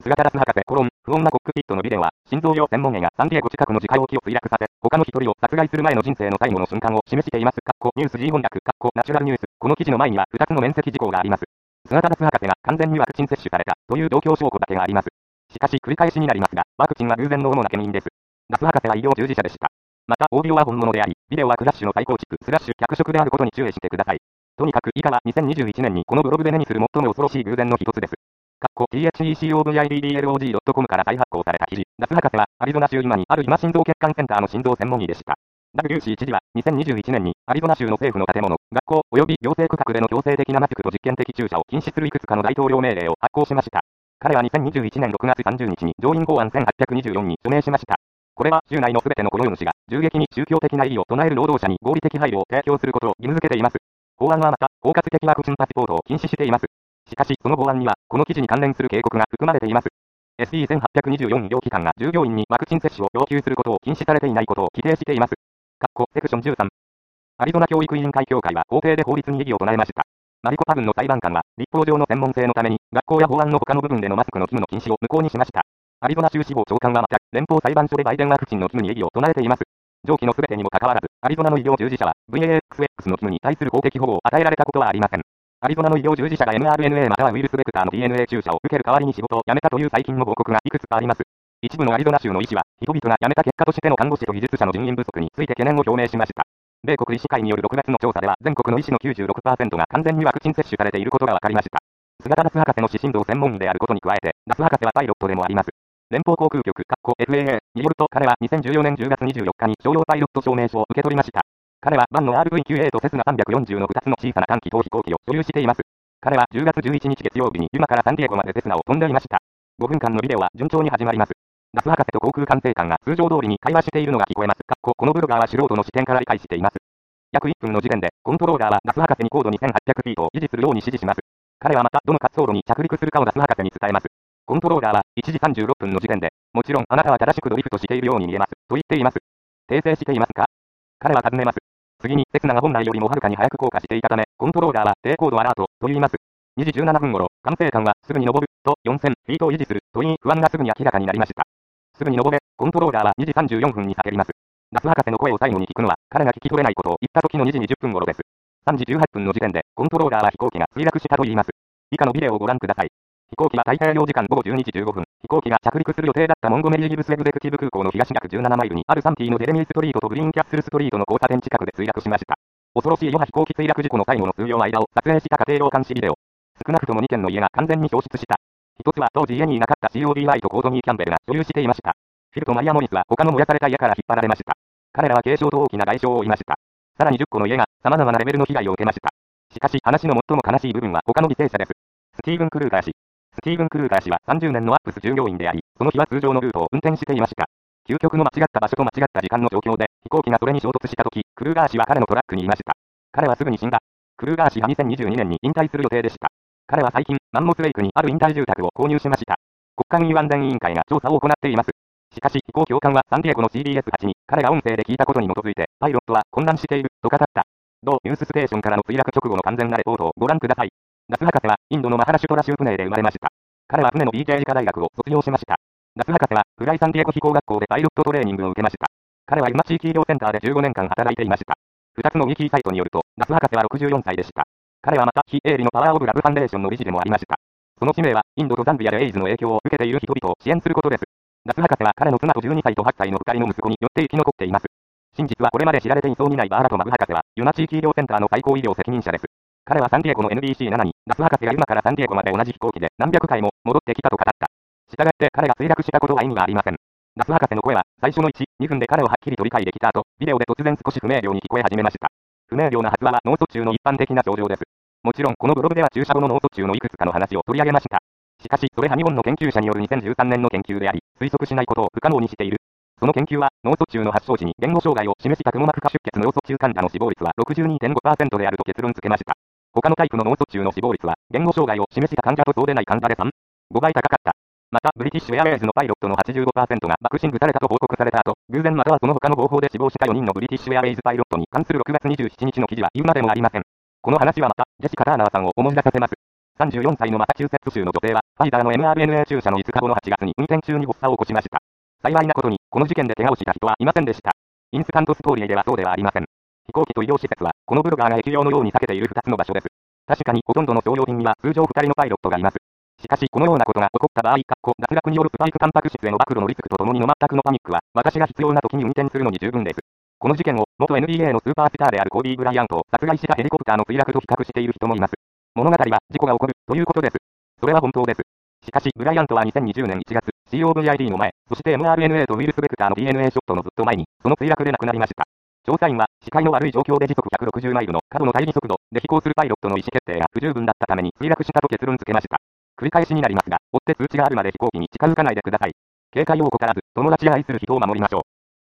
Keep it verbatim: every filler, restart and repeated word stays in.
菅田ラス博士、コロン、不穏なコックピットのビデオは、心臓病専門医がサンディエゴ近くの自家用機を墜落させ、他の一人を殺害する前の人生の最後の瞬間を示しています。かっこニュース G 翻訳、かっこナチュラルニュース。この記事の前にはふたつの面積事項があります。菅田ラス博士が完全にワクチン接種されたという状況証拠だけがあります。しかし繰り返しになりますが、ワクチンは偶然の主な原因です。ラス博士は医療従事者でした。また、オーディオは本物であり、ビデオはクラッシュの再構築、スラッシュ脚色であることに注意してください。とにかく以下はにせんにじゅういちねんにこのブログで目にする最も恐ろしい偶然の一つです。かっこ ティーエイチイーシーオーブイアイビーディーエルオージードットコム から再発行された記事。ラス博士はアリゾナ州今にある今心臓血管センターの心臓専門医でした。ダブリューシー 知事はにせんにじゅういちねんにアリゾナ州の政府の建物、学校及び行政区画での強制的なマスクと実験的注射を禁止するいくつかの大統領命令を発行しました。彼はにせんにじゅういちねんろくがつさんじゅうにちに上院法案せんはっぴゃくにじゅうよんに署名しました。これは州内のすべてのこの世主が銃撃に宗教的な意義を唱える労働者に合理的配慮を提供することを義務付けています。法案はまた、包括的ワクチンパスポートを禁止しています。しかし、その法案には、この記事に関連する警告が含まれています。エスイーせんはっぴゃくにじゅうよん 医療機関が従業員にワクチン接種を要求することを禁止されていないことを規定しています。かっこセクションじゅうさん。アリゾナ教育委員会協会は法廷で法律に異議を唱えました。マリコパ郡の裁判官は、立法上の専門性のために、学校や法案の他の部分でのマスクの義務の禁止を無効にしました。アリゾナ州司法長官はまた、連邦裁判所でバイデンワクチンの義務に異議を唱えています。上記のすべてにもかかわらず、アリゾナの医療従事者は ブイエーエックスエックス の義務に対する法的保護を与えられたことはありません。アリゾナの医療従事者が エムアールエヌエー またはウイルスベクターの ディーエヌエー 注射を受ける代わりに仕事を辞めたという最近の報告がいくつかあります。一部のアリゾナ州の医師は、人々が辞めた結果としての看護師と技術者の人員不足について懸念を表明しました。米国医師会によるろくがつの調査では、全国の医師の きゅうじゅうろくパーセント が完全にワクチン接種されていることが分かりました。菅田ラス博士の指針道専門医であることに加えて、ラス博士はパイロットでもあります。連邦航空局、エフエーエー によると彼はにせんじゅうよねんじゅうがつにじゅうよっかに商用パイロット証明書を受け取りました。彼はバンの アールブイきゅうエー とセスナさんびゃくよんじゅうのふたつの小さな短期逃避飛行機を所有しています。彼はじゅうがつじゅういちにち月曜日にユマからサンディエゴまでセスナを飛んでいました。ごふんかんのビデオは順調に始まります。ラス博士と航空管制官が通常通りに会話しているのが聞こえます。このブロガーは素人の視点から理解しています。約いっぷんの時点で、コントローラーはラス博士に高度にせんはっぴゃくフィートを維持するように指示します。彼はまたどの滑走路に着陸するかをラス博士に伝えます。コントローラーはいちじさんじゅうろっぷんの時点で、もちろんあなたは正しくドリフトしているように見えます、と言っています。訂正していますか？彼は尋ねます。次に、セスナが本来よりもはるかに早く降下していたため、コントローラーは低高度アラート、と言います。にじじゅうななふん頃、管制官はすぐに登る、とよんせんフィートを維持する、と言い、不安がすぐに明らかになりました。すぐに登れ、コントローラーはにじさんじゅうよんふんに叫びます。ラス博士の声を最後に聞くのは、彼が聞き取れないことを言った時のにじにじゅっぷん頃です。さんじじゅうはっぷんの時点で、コントローラーは飛行機が墜落したと言います。以下のビデオをご覧ください。飛行機は太平洋時間ごごじゅうにじじゅうごふん、飛行機が着陸する予定だったモンゴメリー・ギブスエグゼクティブ空港の東約じゅうななマイルにあるサンティのジェレミーストリートとグリーンキャッスルストリートの交差点近くで墜落しました。恐ろしい余波飛行機墜落事故の最後の数秒の間を撮影した家庭用監視ビデオ。少なくともにけんの家が完全に消失した。一つは当時家にいなかった シーオービーワイ とコードニー・キャンベルが所有していました。フィルとマリア・モリスは他の燃やされた家から引っ張られました。彼らは軽傷と大きな外傷を負いました。さらにじゅっこの家が様々なレベルの被害を受けました。しかし話の最も悲しい部分は他の犠牲者です。スティーブン・クルーガー氏。スティーブン・クルーガー氏はさんじゅうねんのアップス従業員であり、その日は通常のルートを運転していました。究極の間違った場所と間違った時間の状況で、飛行機がそれに衝突した時、クルーガー氏は彼のトラックにいました。彼はすぐに死んだ。クルーガー氏はにせんにじゅうにねんに引退する予定でした。彼は最近、マンモスレイクにある引退住宅を購入しました。国家運輸安全委員会が調査を行っています。しかし、飛行教官はサンディエゴの シービーエスはち に、彼が音声で聞いたことに基づいて、パイロットは混乱している、と語った。同ニュースステーションからの墜落直後の完全なレポートをご覧ください。ラス博士は、インドのマハラシュトラ州プネーで生まれました。彼は船の ビーケー 理科大学を卒業しました。ラス博士は、フライサンディエゴ飛行学校でパイロットトレーニングを受けました。彼はユマ地域医療センターでじゅうごねんかん働いていました。ふたつのウィキサイトによると、ラス博士はろくじゅうよんさいでした。彼はまた、非営利のパワーオブラブファンデーションの理事でもありました。その使命は、インドとザンビアでエイズの影響を受けている人々を支援することです。ラス博士は彼の妻とじゅうにさいとはっさいのふたりの息子によって生き残っています。真実はこれまで知られていそうにないバーラトマブ博士は、ユマ地域医療センターの最高医療責任者です。彼はサンディエゴの エヌビーシーなな に、ラス博士がユマからサンディエゴまで同じ飛行機で何百回も戻ってきたと語った。したがって彼が墜落したことは意味がありません。ラス博士の声は、最初のいち、にふんで彼をはっきりと理解できた後、ビデオで突然少し不明瞭に聞こえ始めました。不明瞭な発話は脳卒中の一般的な症状です。もちろんこのブログでは注射後の脳卒中のいくつかの話を取り上げました。しかし、それは日本の研究者によるにせんじゅうさんねんの研究であり、推測しないことを不可能にしている。その研究は、脳卒中の発症時に言語障害を示したくも膜下出血の脳卒中患者の死亡率は ろくじゅうにてんごパーセント であると結論付けました。他のタイプの脳卒中の死亡率は、言語障害を示した患者とそうでない患者でさん、ごばい高かった。また、ブリティッシュエアウェイズのパイロットの はちじゅうごパーセント がバクシングされたと報告された後、偶然またはその他の方法で死亡したよにんのブリティッシュエアウェイズパイロットに関するろくがつにじゅうしちにちの記事は言うまでもありません。この話はまた、ジェシカ・ターナーさんを思い出させます。 さんじゅうよんさいのマサチューセッツ州の女性は、ファイザーの エムアールエヌエー 注射のいつかごのはちがつに運転中に発作を起こしました。幸いなことに、この事件で怪我をした人はいませんでした。インスタントストーリーではそうではありません。飛行機と医療施設は、このブロガーが疫病のように避けているふたつの場所です。確かにほとんどの商用便には通常ふたりのパイロットがいます。しかしこのようなことが起こった場合、脱落によるスパイクタンパク質への暴露のリスクとともにの全くのパニックは、私が必要な時に運転するのに十分です。この事件を、元 エヌビーエー のスーパースターであるコービー・ブライアントを殺害したヘリコプターの墜落と比較している人もいます。物語は、事故が起こる、ということです。それは本当です。しかし、ブライアントはにせんにじゅうねんいちがつ、コビッド の前、そして エムアールエヌエー とウイルスベクターの ディーエヌエー ショットのずっと前に、その墜落で亡くなりました。調査員は、視界の悪い状況で時速ひゃくろくじゅうマイルの過度の対比速度で飛行するパイロットの意思決定が不十分だったために墜落したと結論付けました。繰り返しになりますが、追って通知があるまで飛行機に近づかないでください。警戒を怠らず、友達や愛する人を守りましょう。